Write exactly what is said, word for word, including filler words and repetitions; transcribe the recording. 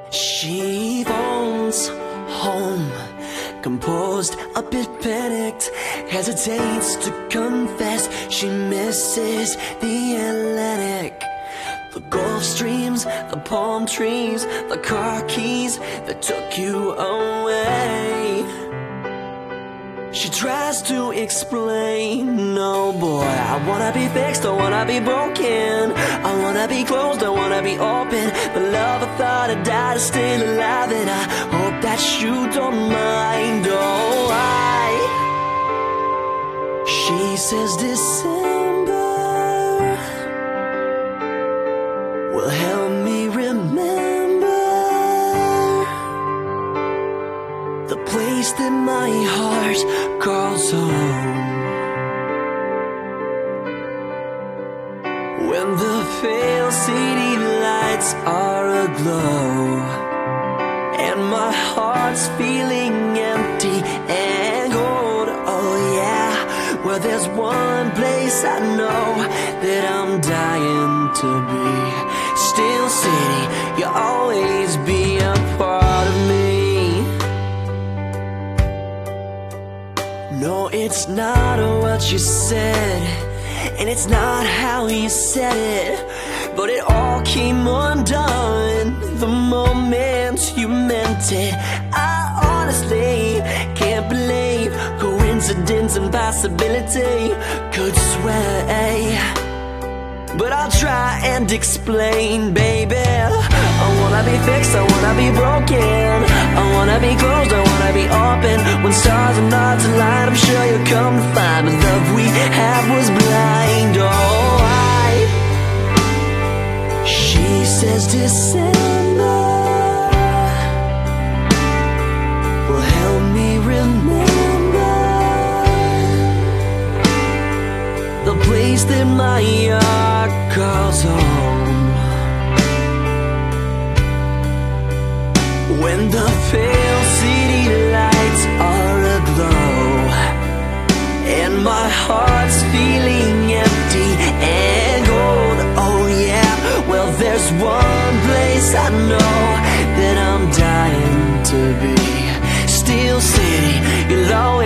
She phones home, composed, a bit panicked, hesitates to confess she misses the Atlantic. The Gulf streams, the palm trees, the car keys that took you away. She tries to explain, no boy, I wanna be fixed, I wanna be broken, I wanna be closed, I wanna be open. But love, I thought I died, is still alive, and I hope that you don't mind. Oh, I She says December will help me remember the place that my heart calls home. When the pale city lights are aglow and my heart's feeling empty and cold. Oh yeah, well there's one place I know that I'm dying to be. Steel City, you'll always be a part of me. No, it's not what you said, and it's not how you said it, but it all came undone the moment you meant it. I honestly can't believe coincidence and possibility could sway, but I'll try and explain, baby. I wanna be fixed, I wanna be broken, I wanna be closed, I wanna be open. When stars and odds align, I'm sure you'll come to find the love we had was blind. Oh, I She says December will help me remember the place that my heart calls home. When the pale city lights are aglow and my heart's feeling empty and cold. Oh yeah, well there's one place I know that I'm dying to be. Steel City, you'll always